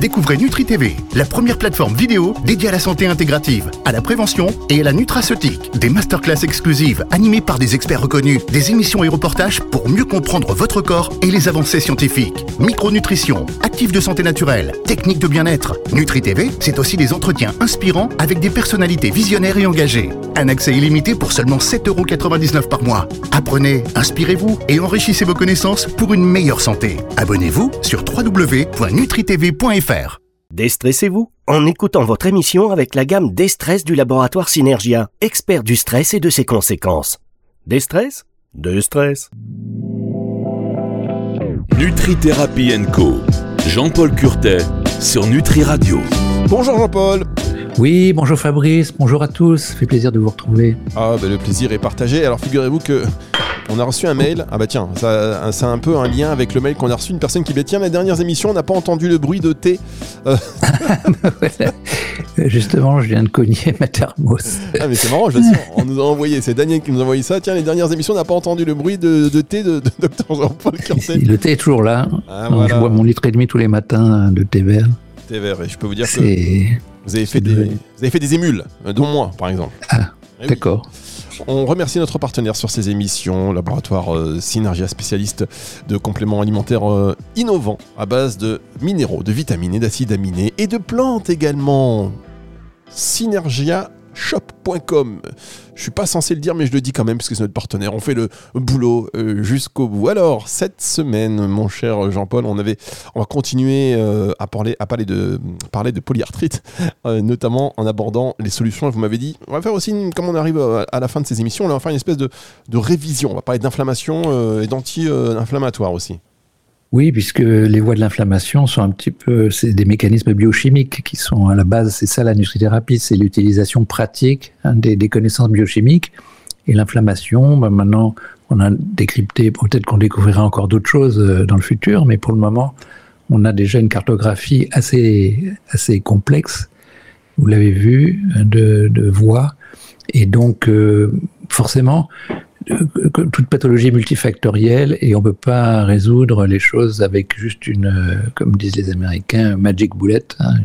Découvrez Nutri TV, la première plateforme vidéo dédiée à la santé intégrative, à la prévention et à la nutraceutique. Des masterclass exclusives animées par des experts reconnus, des émissions et reportages pour mieux comprendre votre corps et les avancées scientifiques. Micronutrition, actifs de santé naturelle, techniques de bien-être. Nutri TV, c'est aussi des entretiens inspirants avec des personnalités visionnaires et engagées. Un accès illimité pour seulement 7,99€ par mois. Apprenez, inspirez-vous et enrichissez vos connaissances pour une meilleure santé. Abonnez-vous sur www.nutritv.fr. Déstressez-vous en écoutant votre émission avec la gamme Destress du laboratoire Synergia, expert du stress et de ses conséquences. Destress ? Destress. Nutri-Thérapie & Co. Jean-Paul Curtet sur Nutri Radio. Bonjour Jean-Paul. Oui, bonjour Fabrice, bonjour à tous, ça fait plaisir de vous retrouver. Le plaisir est partagé. Alors figurez-vous que on a reçu un mail, ça a un peu un lien avec le mail qu'on a reçu, une personne qui dit tiens, les dernières émissions, on n'a pas entendu le bruit de thé. Justement, je viens de cogner ma thermos. Ah mais c'est marrant, on nous a envoyé, c'est Daniel qui nous a envoyé ça, tiens, les dernières émissions, on n'a pas entendu le bruit de thé de Dr Jean-Paul Curtet. Le thé est toujours là, voilà. Je bois mon litre et demi tous les matins de thé vert. Thé vert, et je peux vous dire que vous avez fait des émules, dont moi par exemple. Ah, oui. D'accord. On remercie notre partenaire sur ces émissions, laboratoire Synergia, spécialiste de compléments alimentaires innovants à base de minéraux, de vitamines et d'acides aminés et de plantes également. synergiashop.com. Je suis pas censé le dire, mais je le dis quand même parce que c'est notre partenaire. On fait le boulot jusqu'au bout. Alors, cette semaine, mon cher Jean-Paul, on va continuer à parler de polyarthrite, notamment en abordant les solutions. Vous m'avez dit, on va faire aussi, comme on arrive à la fin de ces émissions, on va faire une espèce de révision. On va parler d'inflammation et d'anti-inflammatoire aussi. Oui, puisque les voies de l'inflammation sont un petit peu, c'est des mécanismes biochimiques qui sont à la base, c'est ça la nutrithérapie, c'est l'utilisation pratique des connaissances biochimiques. Et l'inflammation, maintenant, on a décrypté, peut-être qu'on découvrira encore d'autres choses dans le futur, mais pour le moment, on a déjà une cartographie assez complexe, vous l'avez vu, de voies. Et donc, forcément, toute pathologie multifactorielle, et on ne peut pas résoudre les choses avec juste comme disent les Américains, magic bullet,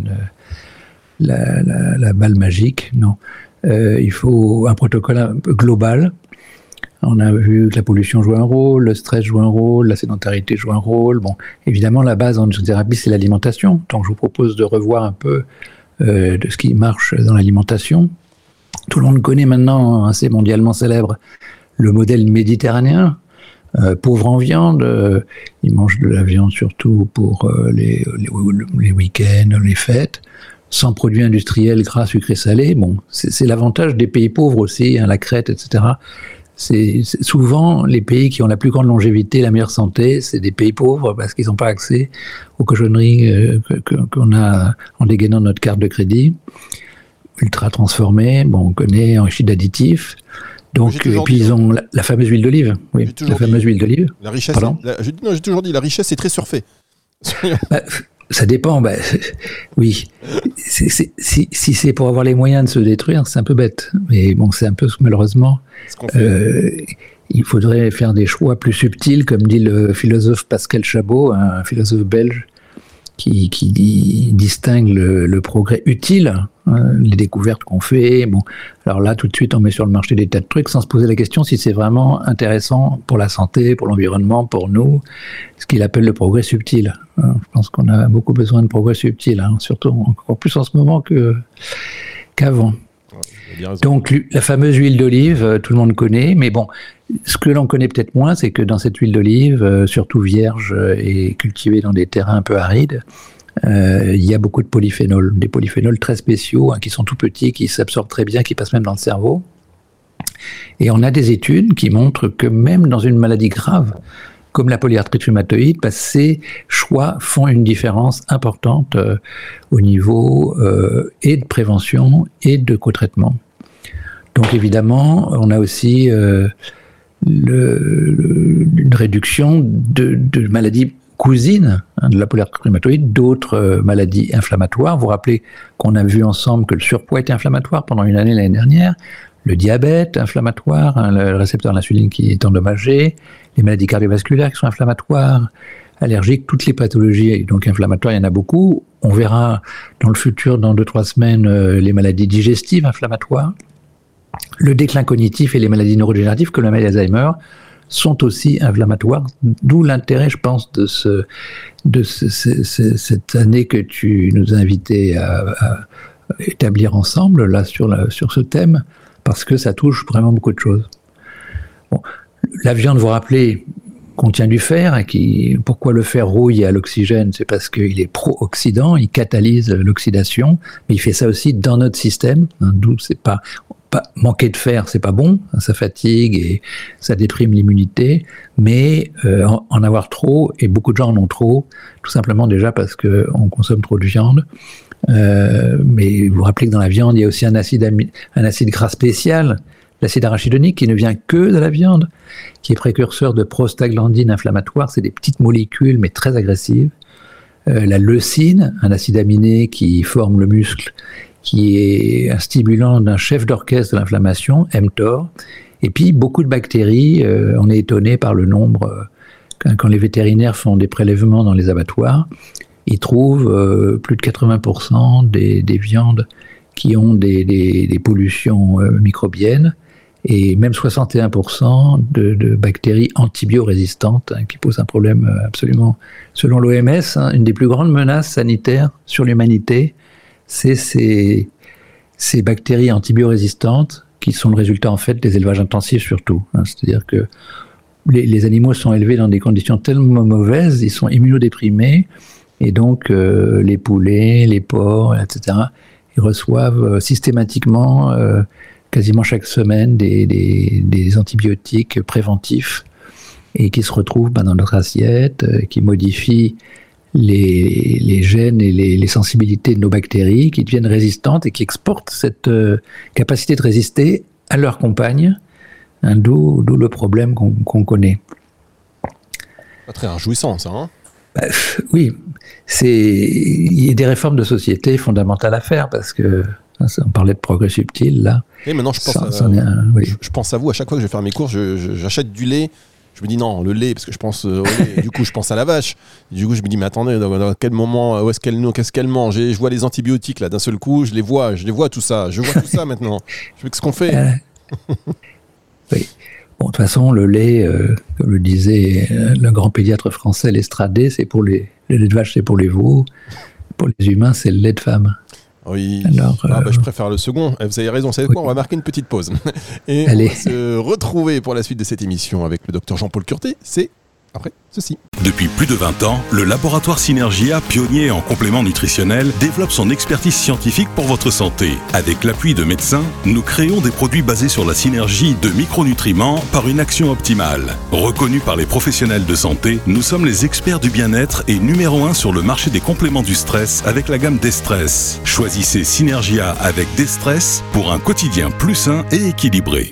la balle magique. Non, il faut un protocole un peu global. On a vu que la pollution joue un rôle, le stress joue un rôle, la sédentarité joue un rôle. Bon, évidemment, la base en nutrithérapie, c'est l'alimentation. Donc, je vous propose de revoir un peu de ce qui marche dans l'alimentation. Tout le monde connaît maintenant, c'est mondialement célèbre, le modèle méditerranéen, pauvre en viande, ils mangent de la viande surtout pour les week-ends, les fêtes, sans produits industriels gras, sucrés, salés. Bon, c'est l'avantage des pays pauvres aussi, la Crète, etc. C'est souvent les pays qui ont la plus grande longévité, la meilleure santé, c'est des pays pauvres parce qu'ils n'ont pas accès aux cochonneries qu'on a en dégainant notre carte de crédit, ultra transformée, on connaît, enrichie d'additifs. Donc, et puis ils ont la fameuse huile d'olive. Oui, la fameuse huile d'olive. La richesse. J'ai toujours dit, la richesse est très surfée. Ça dépend. Oui. Si c'est pour avoir les moyens de se détruire, c'est un peu bête. Mais bon, c'est un peu malheureusement. Il faudrait faire des choix plus subtils, comme dit le philosophe Pascal Chabot, un philosophe belge, qui distingue le progrès utile, les découvertes qu'on fait. Bon, alors là, tout de suite, on met sur le marché des tas de trucs sans se poser la question si c'est vraiment intéressant pour la santé, pour l'environnement, pour nous, ce qu'il appelle le progrès subtil. Je pense qu'on a beaucoup besoin de progrès subtil, surtout encore plus en ce moment qu'avant. Donc, la fameuse huile d'olive, tout le monde connaît, mais bon, ce que l'on connaît peut-être moins, c'est que dans cette huile d'olive, surtout vierge et cultivée dans des terrains un peu arides, il y a beaucoup de polyphénols, des polyphénols très spéciaux, qui sont tout petits, qui s'absorbent très bien, qui passent même dans le cerveau. Et on a des études qui montrent que même dans une maladie grave, comme la polyarthrite rhumatoïde, ces choix font une différence importante au niveau et de prévention et de co-traitement. Donc évidemment, on a aussi une réduction de maladies cousines de la polyarthrite rhumatoïde, d'autres maladies inflammatoires. Vous vous rappelez qu'on a vu ensemble que le surpoids était inflammatoire pendant une année l'année dernière, le diabète inflammatoire, le récepteur à l'insuline qui est endommagé, les maladies cardiovasculaires qui sont inflammatoires, allergiques, toutes les pathologies donc inflammatoires, il y en a beaucoup. on verra dans le futur, dans 2-3 semaines, les maladies digestives inflammatoires, le déclin cognitif et les maladies neurodégénératives, comme la maladie d'Alzheimer, sont aussi inflammatoires. D'où l'intérêt, je pense, de cette année que tu nous as invités à établir ensemble, là, sur ce thème, parce que ça touche vraiment beaucoup de choses. Bon, la viande, vous rappelez, contient du fer. Pourquoi le fer rouille à l'oxygène? C'est parce qu'il est pro-oxydant, il catalyse l'oxydation, mais il fait ça aussi dans notre système, d'où c'est pas manquer de fer, c'est pas bon, ça fatigue et ça déprime l'immunité, mais en avoir trop, et beaucoup de gens en ont trop, tout simplement déjà parce qu'on consomme trop de viande. Mais vous vous rappelez que dans la viande, il y a aussi un acide gras spécial, l'acide arachidonique, qui ne vient que de la viande, qui est précurseur de prostaglandines inflammatoires. C'est des petites molécules, mais très agressives. La leucine, un acide aminé qui forme le muscle, qui est un stimulant d'un chef d'orchestre de l'inflammation, mTOR. Et puis, beaucoup de bactéries. On est étonné par le nombre, quand les vétérinaires font des prélèvements dans les abattoirs, ils trouvent plus de 80% des viandes qui ont des pollutions microbiennes, et même 61% de bactéries antibiorésistantes, qui posent un problème absolument, selon l'OMS, une des plus grandes menaces sanitaires sur l'humanité, c'est ces bactéries antibiorésistantes qui sont le résultat en fait des élevages intensifs surtout. C'est-à-dire que les animaux sont élevés dans des conditions tellement mauvaises, ils sont immunodéprimés, et donc les poulets, les porcs, etc., ils reçoivent systématiquement, quasiment chaque semaine, des antibiotiques préventifs, et qui se retrouvent dans notre assiette, qui modifient les gènes et les sensibilités de nos bactéries, qui deviennent résistantes et qui exportent cette capacité de résister à leurs compagnes, d'où le problème qu'on connaît. Pas très réjouissant, ça, hein? Oui, il y a des réformes de société fondamentales à faire, parce que on parlait de progrès subtil là. Et maintenant je pense à vous, à chaque fois que je vais faire mes courses, j'achète du lait. Je me dis non, le lait, parce que je pense au lait, du coup je pense à la vache. Du coup je me dis mais attendez, dans quel moment, qu'est-ce qu'elle mange? Et je vois les antibiotiques là, d'un seul coup, je les vois tout ça. Je vois tout ça maintenant. Qu'est-ce qu'on fait? Oui. Bon, de toute façon, le lait, comme le disait le grand pédiatre français L'Estradé, c'est pour le lait de vache, c'est pour les veaux. Pour les humains, c'est le lait de femme. Oui, alors, je préfère le second. Vous avez raison, vous savez quoi, on va marquer une petite pause. Et on va se retrouver pour la suite de cette émission avec le docteur Jean-Paul Curtet. C'est après ceci. Depuis plus de 20 ans, le laboratoire Synergia, pionnier en compléments nutritionnels, développe son expertise scientifique pour votre santé. Avec l'appui de médecins, nous créons des produits basés sur la synergie de micronutriments par une action optimale. Reconnus par les professionnels de santé, nous sommes les experts du bien-être et numéro 1 sur le marché des compléments du stress avec la gamme Destress. Choisissez Synergia avec Destress pour un quotidien plus sain et équilibré.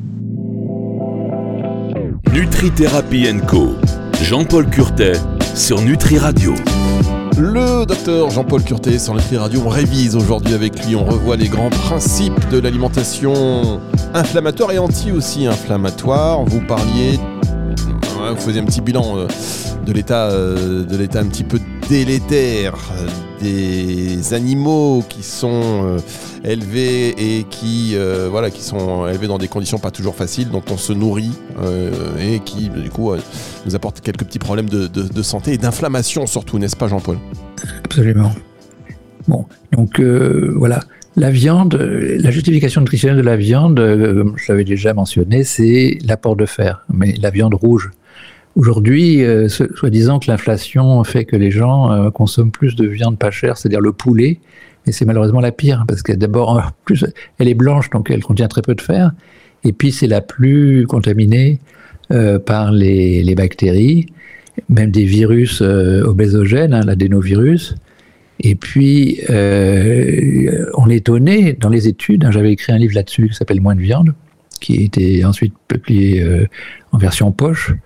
Nutri-Thérapie & Co. Jean-Paul Curtet sur Nutri Radio. Le docteur Jean-Paul Curtet sur Nutri Radio. On révise aujourd'hui avec lui, on revoit les grands principes de l'alimentation inflammatoire et anti-inflammatoire. Vous parliez, vous faisiez un petit bilan de l'état un petit peu délétère des animaux qui sont élevés et qui sont élevés dans des conditions pas toujours faciles, dont on se nourrit et qui du coup nous apportent quelques petits problèmes de santé et d'inflammation surtout, n'est-ce pas Jean-Paul? Absolument. Bon, donc voilà. La viande, la justification nutritionnelle de la viande, comme je l'avais déjà mentionné, c'est l'apport de fer, mais la viande rouge. Aujourd'hui, soi-disant que l'inflation fait que les gens consomment plus de viande pas chère, c'est-à-dire le poulet, et c'est malheureusement la pire, parce que d'abord, plus, elle est blanche, donc elle contient très peu de fer, et puis c'est la plus contaminée par les bactéries, même des virus obésogènes, l'adénovirus. Et puis, on est étonné, dans les études, j'avais écrit un livre là-dessus qui s'appelle Moins de viande, qui a été ensuite publié en version poche,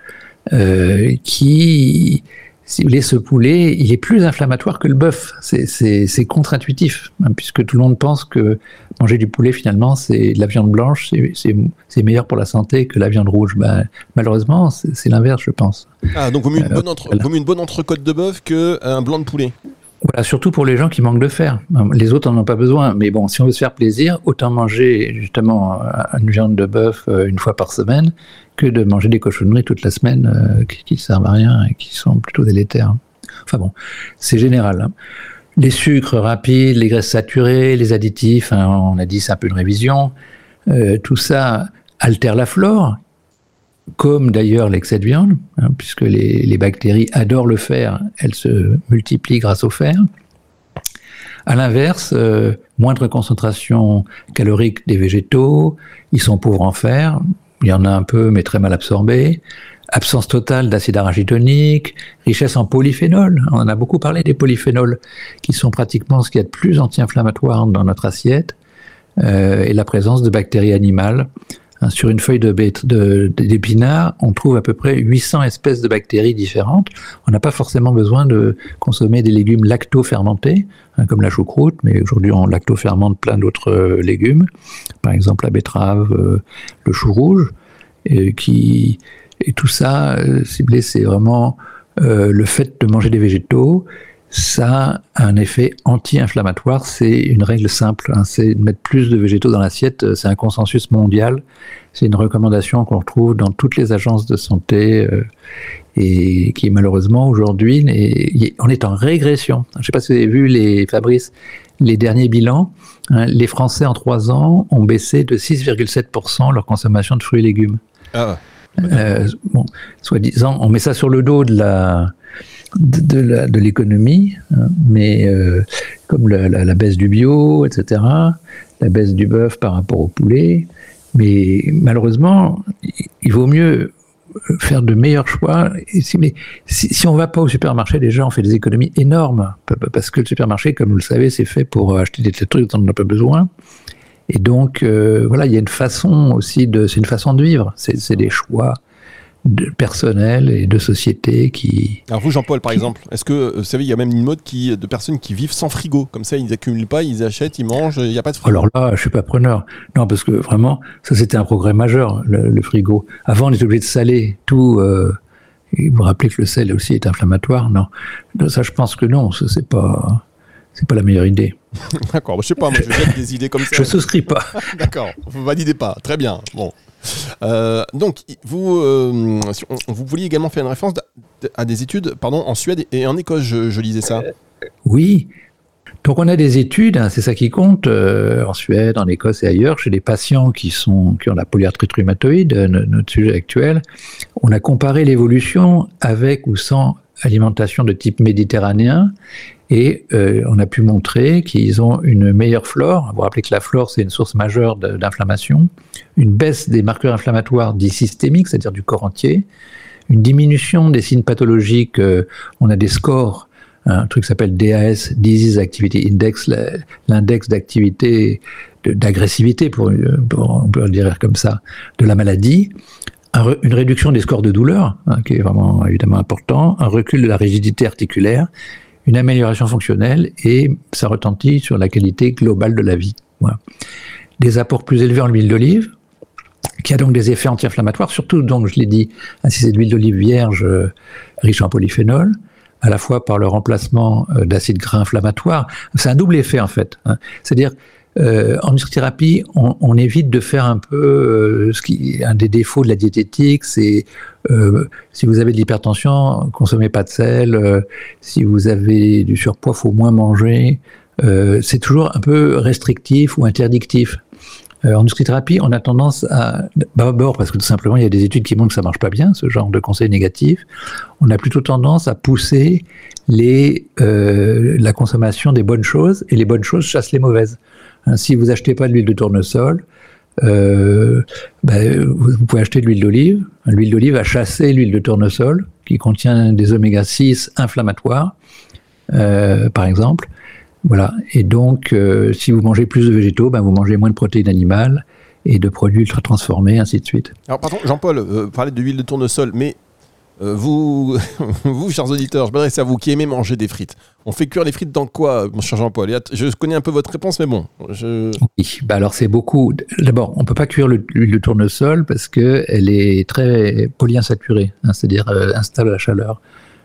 qui, si vous voulez, ce poulet, il est plus inflammatoire que le bœuf. C'est contre-intuitif, hein, puisque tout le monde pense que manger du poulet, finalement, c'est de la viande blanche, c'est meilleur pour la santé que la viande rouge. Malheureusement, c'est l'inverse, je pense. Ah, donc vaut mieux une bonne entrecôte de bœuf qu'un blanc de poulet. Voilà, surtout pour les gens qui manquent de fer. Les autres n'en ont pas besoin. Mais bon, si on veut se faire plaisir, autant manger justement une viande de bœuf une fois par semaine que de manger des cochonneries toute la semaine qui ne servent à rien et qui sont plutôt délétères. Enfin bon, c'est général. Hein. Les sucres rapides, les graisses saturées, les additifs, hein, on a dit c'est un peu une révision. Tout ça altère la flore, comme d'ailleurs l'excès de viande, hein, puisque les bactéries adorent le fer, elles se multiplient grâce au fer. À l'inverse, moindre concentration calorique des végétaux, ils sont pauvres en fer, il y en a un peu mais très mal absorbé. Absence totale d'acide arachidonique, richesse en polyphénols. On en a beaucoup parlé des polyphénols, qui sont pratiquement ce qu'il y a de plus anti-inflammatoire dans notre assiette, et la présence de bactéries animales. Sur une feuille d'épinard, on trouve à peu près 800 espèces de bactéries différentes. On n'a pas forcément besoin de consommer des légumes lacto-fermentés, hein, comme la choucroute, mais aujourd'hui on lacto-fermente plein d'autres légumes, par exemple la betterave, le chou rouge, et tout ça, ciblé, c'est vraiment le fait de manger des végétaux. Ça a un effet anti-inflammatoire, c'est une règle simple, hein, c'est de mettre plus de végétaux dans l'assiette, c'est un consensus mondial, c'est une recommandation qu'on retrouve dans toutes les agences de santé et qui malheureusement aujourd'hui on est en régression. Je ne sais pas si vous avez vu Fabrice, les derniers bilans, hein, les Français en 3 ans ont baissé de 6,7% leur consommation de fruits et légumes. Ah. Bon, soi-disant, on met ça sur le dos de l'économie, hein, mais comme la baisse du bio, etc., la baisse du bœuf par rapport au poulet, mais malheureusement, il vaut mieux faire de meilleurs choix. Si on ne va pas au supermarché, déjà, on fait des économies énormes, parce que le supermarché, comme vous le savez, c'est fait pour acheter des trucs dont on n'a pas besoin. Et donc, voilà, il y a une façon aussi c'est une façon de vivre. C'est des choix personnels et de société qui... Alors vous, Jean-Paul, par exemple, est-ce que, vous savez, il y a même une mode de personnes qui vivent sans frigo. Comme ça, ils n'accumulent pas, ils achètent, ils mangent, il n'y a pas de frigo. Alors là, je ne suis pas preneur. Non, parce que vraiment, ça c'était un progrès majeur, le frigo. Avant, on était obligé de saler tout. Et vous vous rappelez que le sel aussi est inflammatoire. Non, ça, je pense que non, ça, c'est pas la meilleure idée. D'accord, je sais pas, moi je jette des idées comme ça. Je souscris pas. D'accord, vous validez pas, très bien. Bon, donc vous vouliez également faire une référence à des études, en Suède et en Écosse, je lisais ça. Oui. Donc on a des études, hein, c'est ça qui compte, en Suède, en Écosse et ailleurs, chez des patients qui ont la polyarthrite rhumatoïde, notre sujet actuel. On a comparé l'évolution avec ou sans alimentation de type méditerranéen. Et on a pu montrer qu'ils ont une meilleure flore. Vous vous rappelez que la flore, c'est une source majeure d'inflammation. Une baisse des marqueurs inflammatoires dits systémiques, c'est-à-dire du corps entier. Une diminution des signes pathologiques. On a des scores, un truc qui s'appelle DAS, Disease Activity Index, l'index d'activité, d'agressivité, on peut le dire comme ça, de la maladie. Une réduction des scores de douleur, hein, qui est vraiment évidemment important. Un recul de la rigidité articulaire. Une amélioration fonctionnelle et ça retentit sur la qualité globale de la vie. Voilà. Des apports plus élevés en huile d'olive, qui a donc des effets anti-inflammatoires, surtout, donc, je l'ai dit, si c'est de l'huile d'olive vierge riche en polyphénol, à la fois par le remplacement d'acides gras inflammatoires. C'est un double effet, en fait. Hein. C'est-à-dire, en nutrithérapie, on évite de faire un peu un des défauts de la diététique, c'est si vous avez de l'hypertension, consommez pas de sel. Si vous avez du surpoids, faut moins manger. C'est toujours un peu restrictif ou interdictif. En nutrithérapie, on a tendance à... D'abord parce que tout simplement, il y a des études qui montrent que ça marche pas bien, ce genre de conseils négatifs. On a plutôt tendance à pousser la consommation des bonnes choses, et les bonnes choses chassent les mauvaises. Si vous achetez pas de l'huile de tournesol, vous pouvez acheter de l'huile d'olive. L'huile d'olive va chasser l'huile de tournesol, qui contient des oméga 6 inflammatoires, par exemple. Voilà. Et donc, si vous mangez plus de végétaux, vous mangez moins de protéines animales et de produits ultra transformés, ainsi de suite. Alors, pardon, Jean-Paul, vous parlez de l'huile de tournesol, mais vous, chers auditeurs, je m'adresse à vous qui aimez manger des frites. On fait cuire les frites dans quoi, mon cher Jean-Paul? Je connais un peu votre réponse, mais bon. Oui, alors c'est beaucoup. D'abord, on ne peut pas cuire l'huile de tournesol parce qu'elle est très polyinsaturée, hein, c'est-à-dire instable à la chaleur.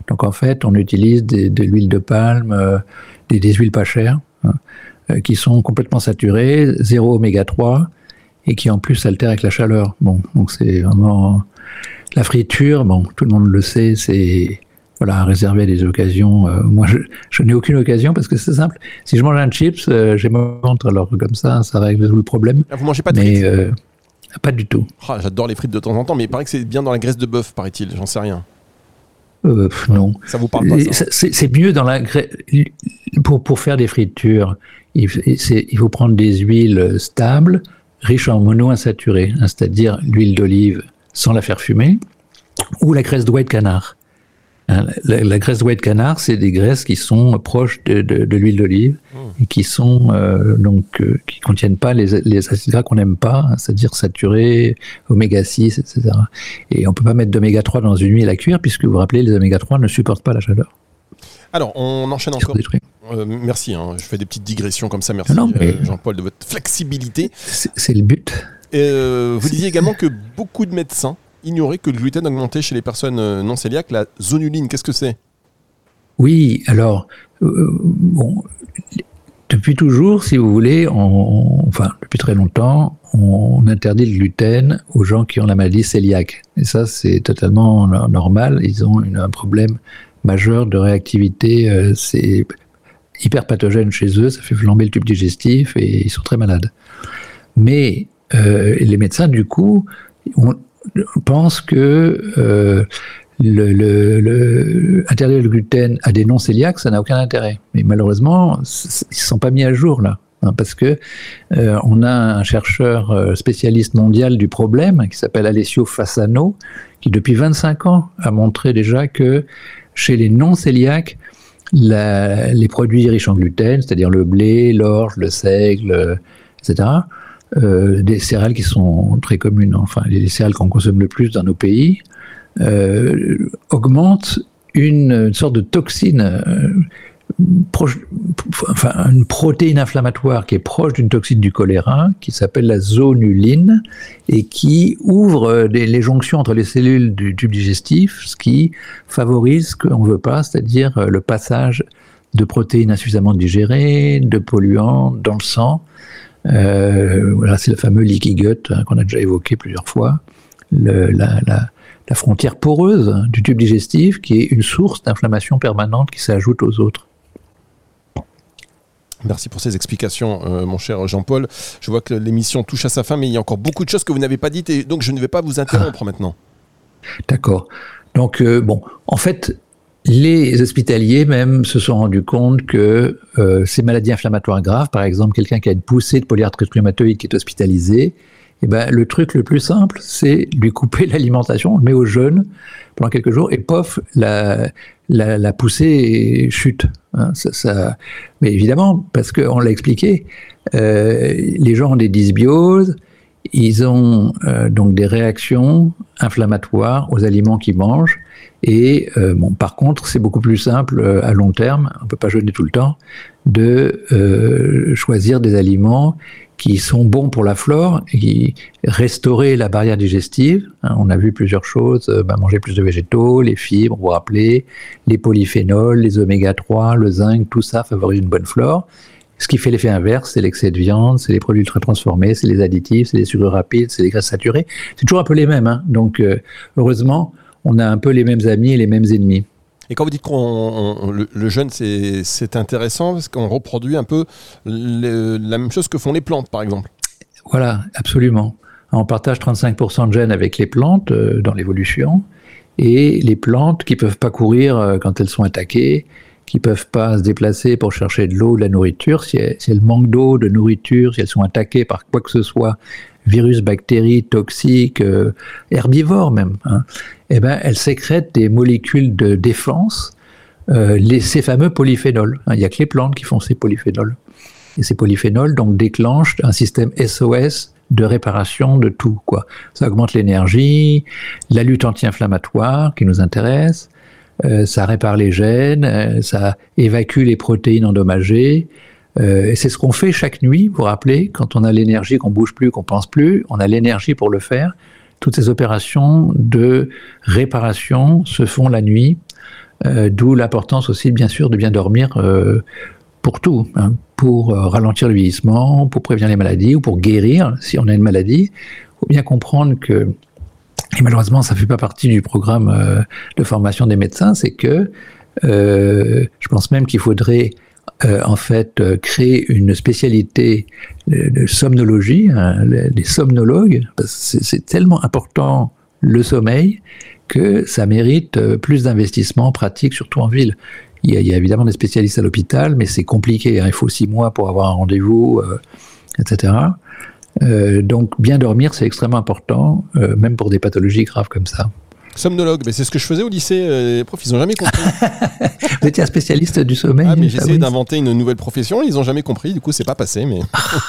Donc en fait, on utilise de l'huile de palme, des huiles pas chères, qui sont complètement saturées, 0 oméga 3, et qui en plus altèrent avec la chaleur. Bon, donc c'est vraiment... La friture, bon, tout le monde le sait, c'est... Voilà, réservé à des occasions. Moi, je n'ai aucune occasion parce que c'est simple. Si je mange un chips, j'ai mon ventre. Alors comme ça règle tout le problème. Ah, vous mangez pas de frites? Pas du tout. Ah, j'adore les frites de temps en temps, mais il paraît que c'est bien dans la graisse de bœuf, paraît-il. J'en sais rien. Non. Ça vous parle pas, ça? C'est mieux dans la graisse. Pour faire des fritures, il faut prendre des huiles stables, riches en monoinsaturés, c'est-à-dire l'huile d'olive sans la faire fumer, ou la graisse d'oie de canard. La graisse d'oie de canard, c'est des graisses qui sont proches de l'huile d'olive et qui sont qui contiennent pas les acides gras qu'on n'aime pas, c'est-à-dire saturés, oméga 6, etc. Et on peut pas mettre d'oméga 3 dans une huile à cuire puisque vous vous rappelez, les oméga 3 ne supportent pas la chaleur. Alors, on enchaîne encore. Merci, je fais des petites digressions comme ça. Merci Jean-Paul de votre flexibilité. C'est le but. Vous disiez également que beaucoup de médecins ignorer que le gluten augmentait chez les personnes non cœliaques. La zonuline, qu'est-ce que c'est? Oui, alors, depuis toujours, si vous voulez, depuis très longtemps, on interdit le gluten aux gens qui ont la maladie cœliaque. Et ça, c'est totalement normal. Ils ont un problème majeur de réactivité. C'est hyper pathogène chez eux, ça fait flamber le tube digestif et ils sont très malades. Mais les médecins, du coup, pense que interdire le gluten à des non-cœliaques, ça n'a aucun intérêt. Mais malheureusement, ils ne sont pas mis à jour là, parce que on a un chercheur spécialiste mondial du problème qui s'appelle Alessio Fasano, qui depuis 25 ans a montré déjà que chez les non-cœliaques, les produits riches en gluten, c'est-à-dire le blé, l'orge, le seigle, etc., des céréales qui sont très communes, enfin les céréales qu'on consomme le plus dans nos pays, augmentent une sorte de toxine, une protéine inflammatoire qui est proche d'une toxine du choléra, qui s'appelle la zonuline, et qui ouvre les jonctions entre les cellules du tube digestif, ce qui favorise ce qu'on ne veut pas, c'est-à-dire le passage de protéines insuffisamment digérées, de polluants dans le sang. Voilà, c'est le fameux leaky gut qu'on a déjà évoqué plusieurs fois, la frontière poreuse du tube digestif qui est une source d'inflammation permanente qui s'ajoute aux autres. Merci pour ces explications, mon cher Jean-Paul. Je vois que l'émission touche à sa fin, mais il y a encore beaucoup de choses que vous n'avez pas dites, et donc je ne vais pas vous interrompre maintenant. D'accord. Donc, en fait, les hospitaliers même se sont rendus compte que ces maladies inflammatoires graves, par exemple quelqu'un qui a une poussée de polyarthrite rhumatoïde qui est hospitalisé, le truc le plus simple, c'est lui couper l'alimentation, on le met au jeûne pendant quelques jours et pof, la poussée chute. Mais évidemment, parce qu'on l'a expliqué, les gens ont des dysbioses, ils ont donc des réactions inflammatoires aux aliments qu'ils mangent. Et par contre, c'est beaucoup plus simple à long terme, on ne peut pas jeûner tout le temps, de choisir des aliments qui sont bons pour la flore, et qui restaurer la barrière digestive. On a vu plusieurs choses, manger plus de végétaux, les fibres, vous vous rappelez, les polyphénols, les oméga 3, le zinc, tout ça favorise une bonne flore. Ce qui fait l'effet inverse, c'est l'excès de viande, c'est les produits ultra transformés, c'est les additifs, c'est les sucres rapides, c'est les graisses saturées. C'est toujours un peu les mêmes. Donc, heureusement, on a un peu les mêmes amis et les mêmes ennemis. Et quand vous dites que le jeûne, c'est intéressant parce qu'on reproduit un peu la même chose que font les plantes, par exemple. Voilà, absolument. On partage 35% de gènes avec les plantes dans l'évolution, et les plantes qui ne peuvent pas courir quand elles sont attaquées, qui ne peuvent pas se déplacer pour chercher de l'eau ou de la nourriture, si elles manquent d'eau, de nourriture, si elles sont attaquées par quoi que ce soit, virus, bactéries, toxiques, herbivores même, elles sécrètent des molécules de défense, ces fameux polyphénols. Il n'y a que les plantes qui font ces polyphénols. Et ces polyphénols donc déclenchent un système SOS de réparation de tout, quoi. Ça augmente l'énergie, la lutte anti-inflammatoire qui nous intéresse, ça répare les gènes, ça évacue les protéines endommagées. Et c'est ce qu'on fait chaque nuit, vous vous rappelez, quand on a l'énergie, qu'on bouge plus, qu'on pense plus, on a l'énergie pour le faire. Toutes ces opérations de réparation se font la nuit. D'où l'importance aussi, bien sûr, de bien dormir pour tout, hein, pour ralentir le vieillissement, pour prévenir les maladies ou pour guérir si on a une maladie. Il faut bien comprendre que, et malheureusement ça ne fait pas partie du programme de formation des médecins, c'est que je pense même qu'il faudrait en fait créer une spécialité de somnologie, hein, des somnologues, parce que c'est tellement important le sommeil que ça mérite plus d'investissement pratique, surtout en ville. Il y a évidemment des spécialistes à l'hôpital, mais c'est compliqué, hein, il faut 6 mois pour avoir un rendez-vous, etc. Donc bien dormir, c'est extrêmement important, même pour des pathologies graves comme ça. Somnologue, mais c'est ce que je faisais au lycée, les profs, ils n'ont jamais compris. Vous étiez un spécialiste du sommeil? Ah, mais j'essayais d'inventer une nouvelle profession, ils n'ont jamais compris, du coup c'est pas passé. Mais...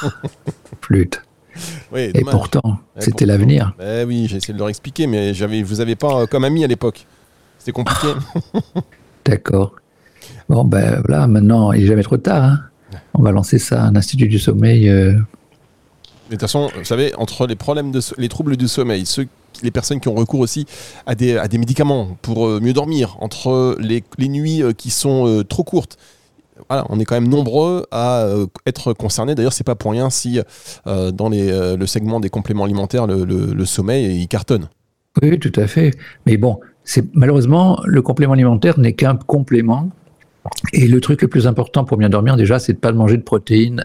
Flûte. Oui, et pourtant, c'était l'avenir. Oui, j'ai essayé de leur expliquer, mais vous n'avez pas comme ami à l'époque. C'était compliqué. D'accord. Bon, ben voilà, maintenant, il n'est jamais trop tard. Hein. On va lancer ça, un institut du sommeil. Mais de toute façon, vous savez, entre les troubles du sommeil, les personnes qui ont recours aussi à des médicaments pour mieux dormir, entre les nuits qui sont trop courtes, voilà, on est quand même nombreux à être concernés. D'ailleurs, c'est pas pour rien si dans le segment des compléments alimentaires, le sommeil, il cartonne. Oui, tout à fait. Mais bon, malheureusement, le complément alimentaire n'est qu'un complément. Et le truc le plus important pour bien dormir, déjà, c'est de ne pas manger de protéines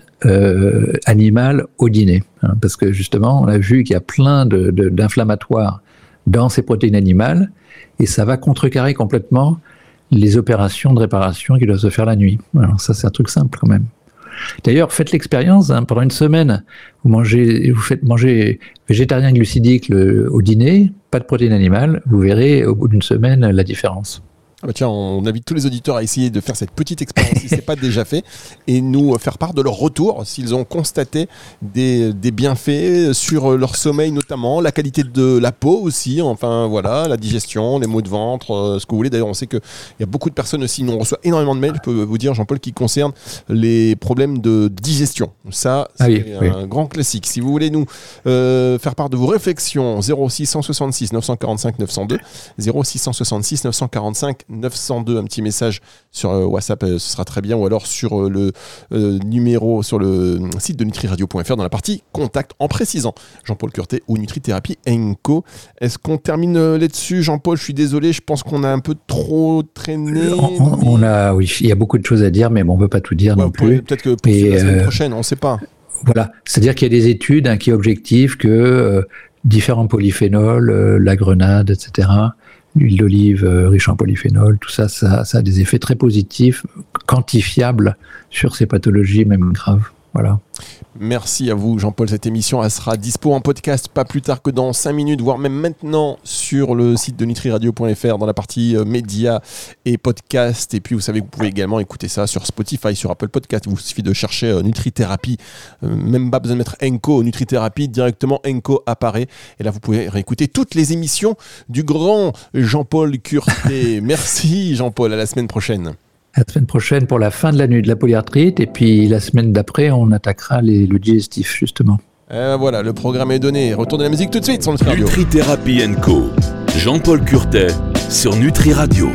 animales au dîner. Hein, parce que justement, on a vu qu'il y a plein d'inflammatoires dans ces protéines animales, et ça va contrecarrer complètement les opérations de réparation qui doivent se faire la nuit. Alors ça, c'est un truc simple quand même. D'ailleurs, faites l'expérience, hein, pendant une semaine, vous faites manger végétarien glucidique au dîner, pas de protéines animales, vous verrez au bout d'une semaine la différence. Ah bah tiens, on invite tous les auditeurs à essayer de faire cette petite expérience si ce n'est pas déjà fait et nous faire part de leur retour s'ils ont constaté des bienfaits sur leur sommeil notamment, la qualité de la peau aussi, enfin voilà, la digestion, les maux de ventre, ce que vous voulez. D'ailleurs, on sait qu'il y a beaucoup de personnes aussi, nous on reçoit énormément de mails, je peux vous dire Jean-Paul, qui concernent les problèmes de digestion. Ça, c'est un grand classique. Si vous voulez nous faire part de vos réflexions, 0666 945 902, 0666 945 902, un petit message sur WhatsApp, ce sera très bien, ou alors sur le numéro, sur le site de nutriradio.fr dans la partie contact, en précisant Jean-Paul Curtet ou Nutrithérapie & Est-ce qu'on termine là-dessus, Jean-Paul? Je suis désolé, je pense qu'on a un peu trop traîné. Oui, il y a beaucoup de choses à dire, mais bon, on ne peut pas tout dire non plus. Peut-être que pour la semaine prochaine, on ne sait pas. Voilà, c'est-à-dire qu'il y a des études qui objectivent que différents polyphénols, la grenade, etc., l'huile d'olive riche en polyphénol, tout ça, ça a des effets très positifs, quantifiables sur ces pathologies, même graves. Voilà. Merci à vous, Jean-Paul. Cette émission, elle sera dispo en podcast pas plus tard que dans 5 minutes, voire même maintenant sur le site de nutriradio.fr dans la partie médias et podcast. Et puis, vous savez que vous pouvez également écouter ça sur Spotify, sur Apple Podcast. Il vous suffit de chercher Nutrithérapie. Même pas besoin de mettre Enco Nutrithérapie. Directement, Enco apparaît. Et là, vous pouvez réécouter toutes les émissions du grand Jean-Paul Curtet. Merci, Jean-Paul. À la semaine prochaine. La semaine prochaine pour la fin de la nuit de la polyarthrite, et puis la semaine d'après, on attaquera le digestif, justement. Voilà, le programme est donné. Retour de la musique tout de suite sur Nutri Radio. Nutrithérapie & Co. Jean-Paul Curtet sur Nutri Radio.